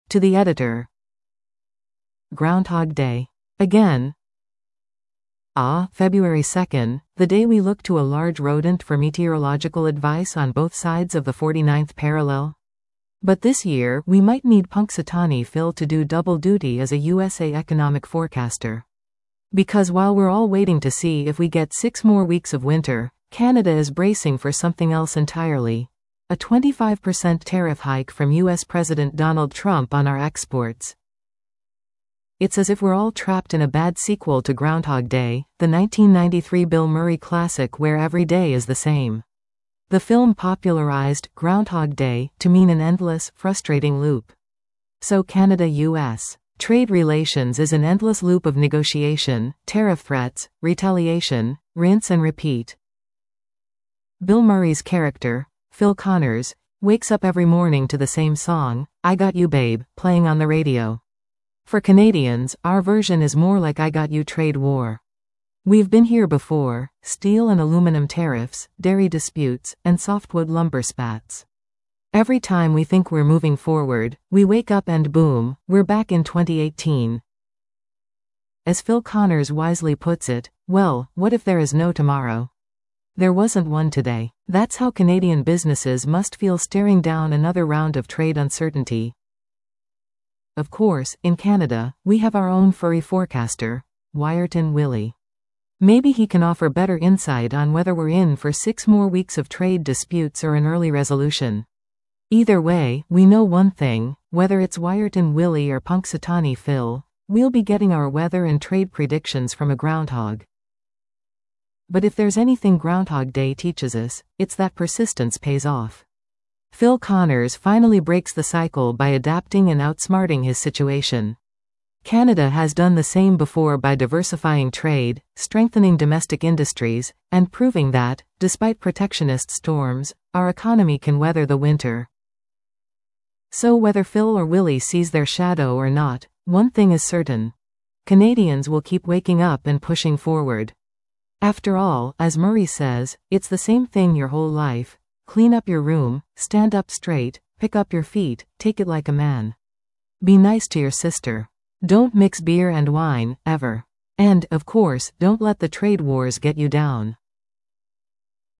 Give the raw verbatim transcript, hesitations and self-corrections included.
To the editor. Groundhog Day. Again. Ah, February second, the day we look to a large rodent for meteorological advice on both sides of the forty-ninth parallel. But this year, we might need Punxsutawney Phil to do double duty as a U S A economic forecaster. Because while we're all waiting to see if we get six more weeks of winter, Canada is bracing for something else entirely. A twenty-five percent tariff hike from U S President Donald Trump on our exports. It's as if we're all trapped in a bad sequel to Groundhog Day, the nineteen ninety-three Bill Murray classic where every day is the same. The film popularized Groundhog Day to mean an endless, frustrating loop. So Canada-U S trade relations is an endless loop of negotiation, tariff threats, retaliation, rinse and repeat. Bill Murray's character, Phil Connors, wakes up every morning to the same song, I Got You Babe, playing on the radio. For Canadians, our version is more like I Got You trade war. We've been here before, steel and aluminum tariffs, dairy disputes, and softwood lumber spats. Every time we think we're moving forward, we wake up and boom, we're back in twenty eighteen. As Phil Connors wisely puts it, well, what if there is no tomorrow? There wasn't one today. That's how Canadian businesses must feel staring down another round of trade uncertainty. Of course, in Canada, we have our own furry forecaster, Wiarton Willie. Maybe he can offer better insight on whether we're in for six more weeks of trade disputes or an early resolution. Either way, we know one thing, whether it's Wiarton Willie or Punxsutawney Phil, we'll be getting our weather and trade predictions from a groundhog. But if there's anything Groundhog Day teaches us, it's that persistence pays off. Phil Connors finally breaks the cycle by adapting and outsmarting his situation. Canada has done the same before by diversifying trade, strengthening domestic industries, and proving that, despite protectionist storms, our economy can weather the winter. So whether Phil or Willie sees their shadow or not, one thing is certain. Canadians will keep waking up and pushing forward. After all, as Murray says, it's the same thing your whole life. Clean up your room, stand up straight, pick up your feet, take it like a man. Be nice to your sister. Don't mix beer and wine, ever. And, of course, don't let the trade wars get you down.